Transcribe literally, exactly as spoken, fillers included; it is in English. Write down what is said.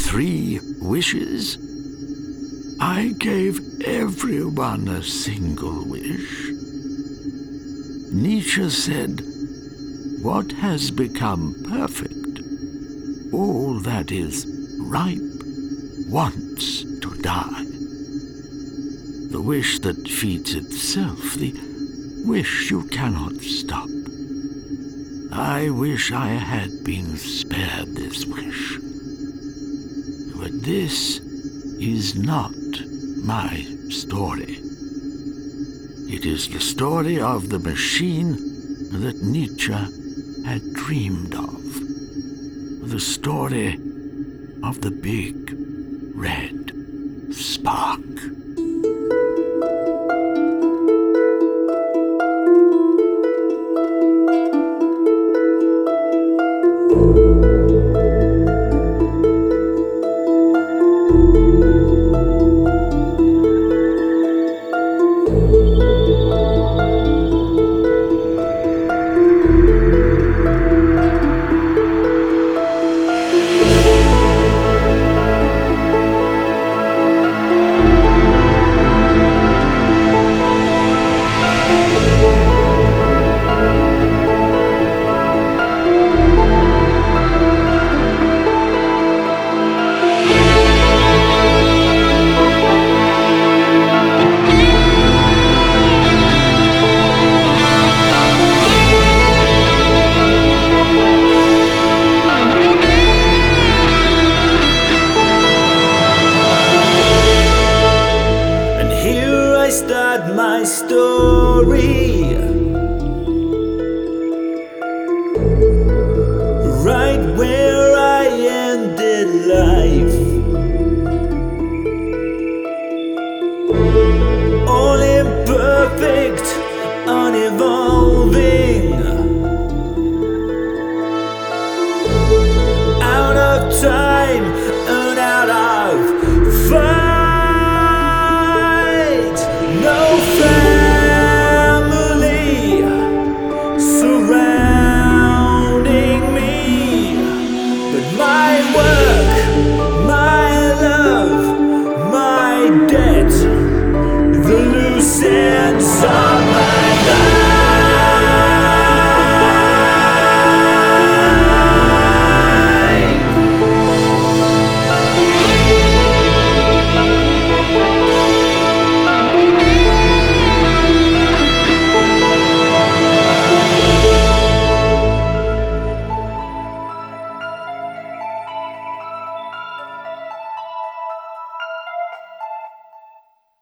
three wishes? I gave everyone a single wish. Nietzsche said, "What has become perfect, all that is ripe, wants to die." The wish that feeds itself, the wish you cannot stop. I wish I had been spared this wish. But this is not my story. It is the story of the machine that Nietzsche had dreamed of. The story of the big red spark.